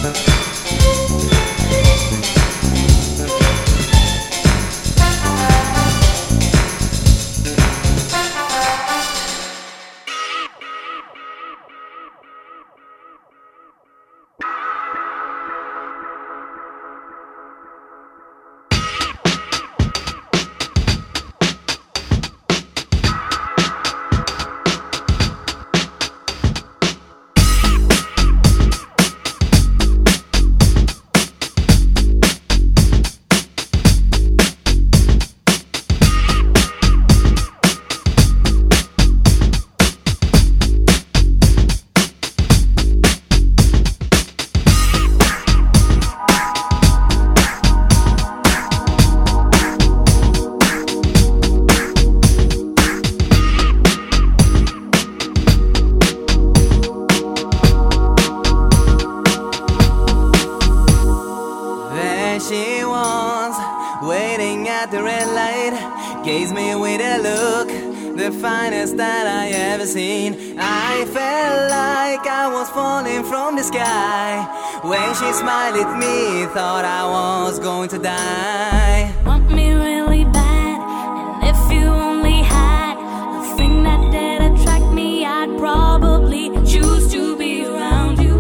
She was waiting at the red light, gazed me with a look, the finest that I ever seen. I felt like I was falling from the sky. When she smiled at me, thought I was going to die. Want me really bad, and if you only had a thing that did attract me, I'd probably choose to be around you.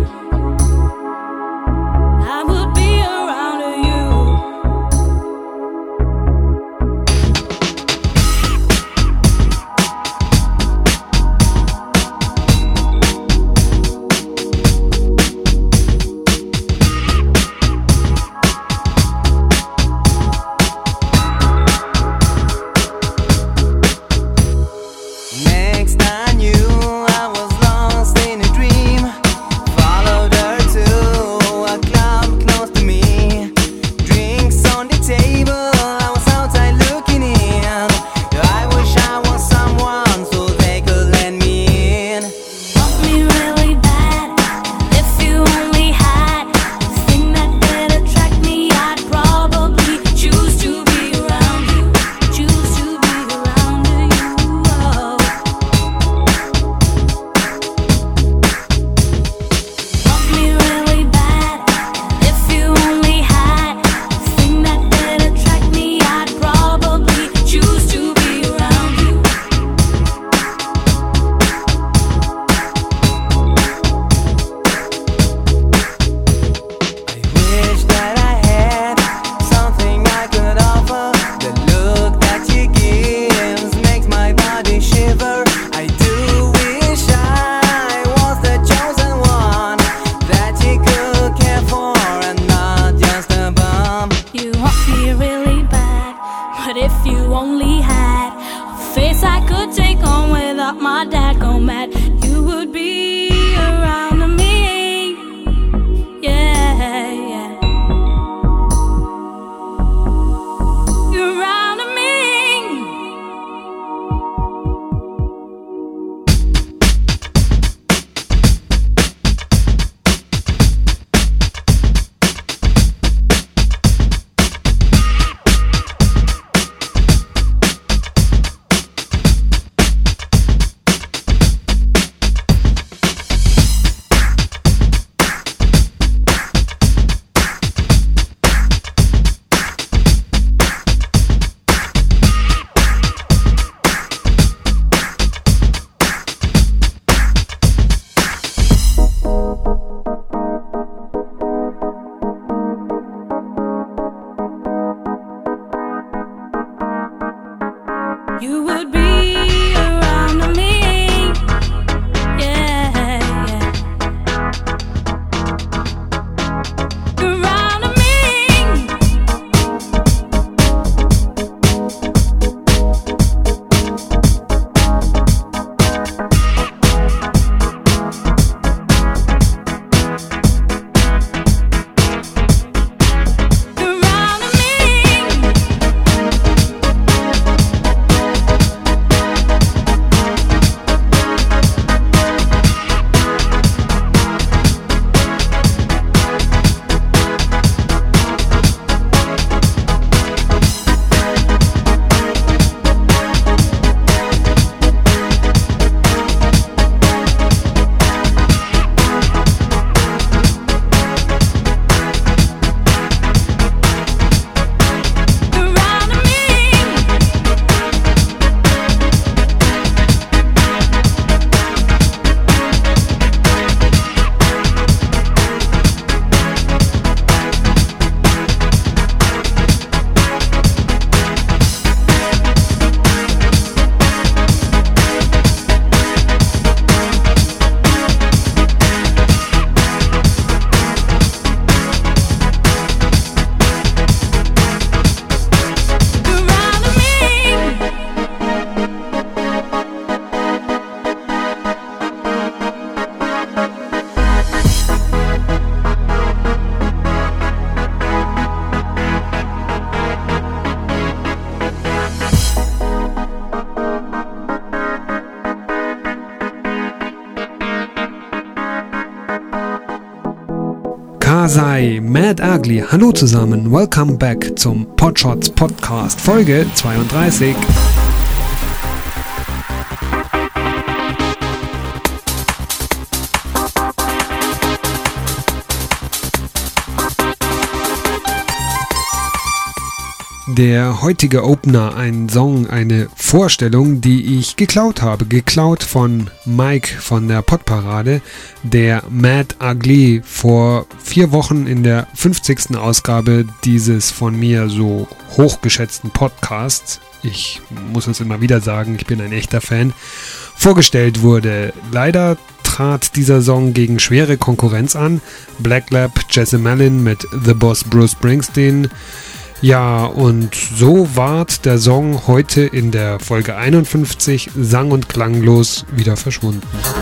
I would be around you. Next I knew I was lost in a dream. Followed her to a club close to me. Drinks on the table, I was outside looking in. I wish I was someone so they could let me in. Want me really bad, and if you only had a thing that did attract me, I'd probably choose to be around you. Choose to be around you. Oh. Want me really bad, and if you only had a thing that did attract me, I'd probably choose to be around you. I wish that I had something I could offer. The look that she gives makes my body shiver. I do wish I was the chosen one that she could care for and not just a bum. You want me really bad, but if you only had a face I could take on without my dad go mad, you would be around me. Yeah, yeah. You're around me. Kasai, Mad Ugly. Hallo zusammen, welcome back zum Podshots Podcast, Folge 32. Der heutige Opener, ein Song, eine Vorstellung, die ich geklaut habe. Geklaut von Mike von der Podparade, der Mad Ugly vor 4 Wochen in der 50. Ausgabe dieses von mir so hochgeschätzten Podcasts, ich muss es immer wieder sagen, ich bin ein echter Fan, vorgestellt wurde. Leider trat dieser Song gegen schwere Konkurrenz an. Black Lab, Jesse Malin mit The Boss Bruce Springsteen. Ja, und so ward der Song heute in der Folge 51 sang- und klanglos wieder verschwunden.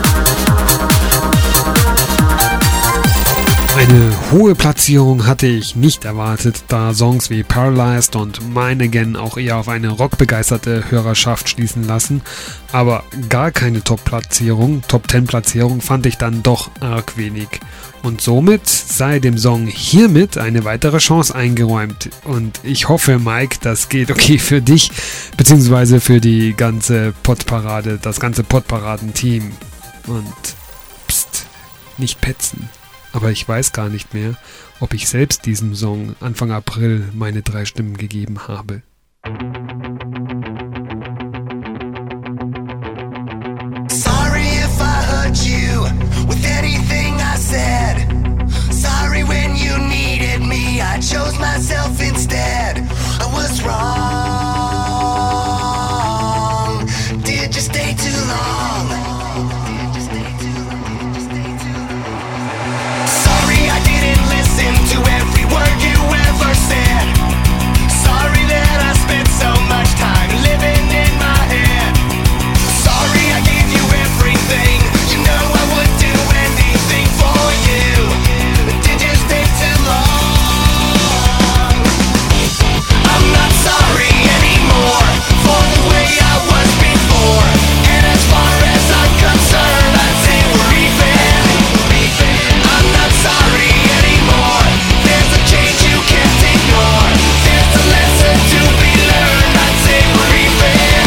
Eine hohe Platzierung hatte ich nicht erwartet, da Songs wie Paralyzed und Mine Again auch eher auf eine rockbegeisterte Hörerschaft schließen lassen, aber gar keine Top-Platzierung, Top-10-Platzierung fand ich dann doch arg wenig. Und somit sei dem Song hiermit eine weitere Chance eingeräumt. Und ich hoffe, Mike, das geht okay für dich, beziehungsweise für die ganze Podparade, das ganze Podparaden-Team. Und pst, nicht petzen. Aber ich weiß gar nicht mehr, ob ich selbst diesem Song Anfang April meine 3 Stimmen gegeben habe. Sorry if I hurt you with anything I said. Sorry when you needed me, I chose myself instead. I was wrong. Did you stay too long? Sorry I didn't listen to every word you ever said. Sorry that I spent so much time living in my head. Sorry I gave you everything. You know I would do anything for you. Did you stay too long? I'm not sorry anymore for the way I was before. And as far as I'm concerned, I'd say we're even. I'm not sorry anymore. There's a change you can't ignore. There's a lesson to be learned. I'd say we're even.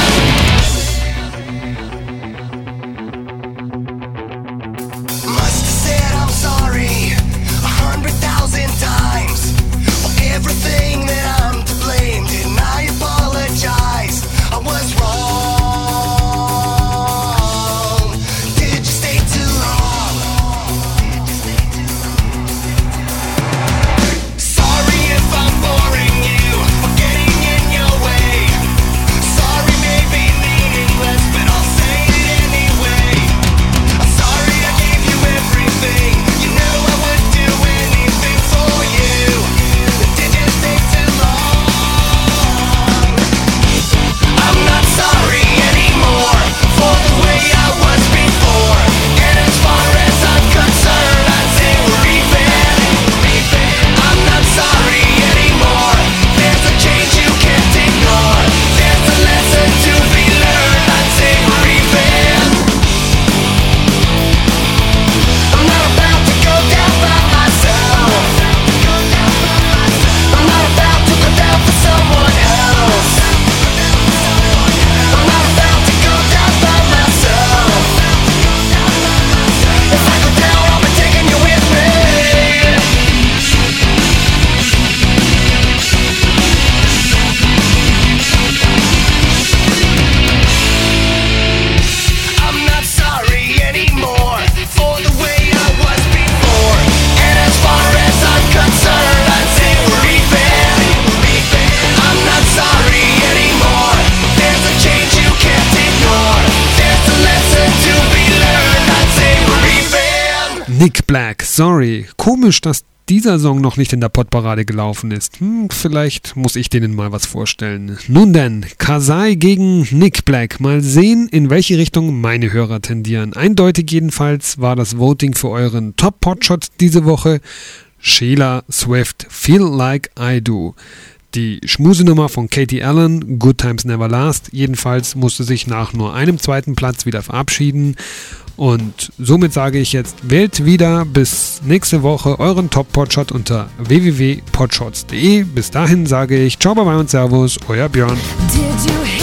Must have said I'm sorry 100,000 times for everything that I'm to blame. Didn't I apologize? I was wrong. Did you stay too long? Sorry if I'm boring you or getting in your way. Sorry maybe meaningless, but I'll say it anyway. I'm sorry I gave you everything. You know I would do anything for you. Did you stay too long? I'm not sorry anymore for the way I was before. And as far as I'm concerned, I'd say we're even. I'm not sorry anymore. There's a change you can't ignore. There's a lesson to be learned. I'd say we're even. I'm not about to go down by myself. I'm not about to go down for someone else. I'm not about to go down by myself. If I go down, I'll be taking you with me. I'm not sorry anymore for the way I was before. And as far as I'm concerned, I'd say we're even. I'm not sorry anymore. There's a change you can't ignore. There's a lesson to be learned. I'd say we're even. Nick Black, sorry. Komisch, dass dieser Song noch nicht in der Podparade gelaufen ist. Vielleicht muss ich denen mal was vorstellen. Nun denn, Kasai gegen Nick Black. Mal sehen, in welche Richtung meine Hörer tendieren. Eindeutig jedenfalls war das Voting für euren Top-Podshot diese Woche Sheila Swift, Feel Like I Do. die Schmusenummer von Katie Allen, Good Times Never Last. Jedenfalls musste sich nach nur einem zweiten Platz wieder verabschieden. Und somit sage ich jetzt, wählt wieder bis nächste Woche euren Top-Podshot unter www.podshots.de. Bis dahin sage ich ciao, bye bye und servus, euer Björn. Did you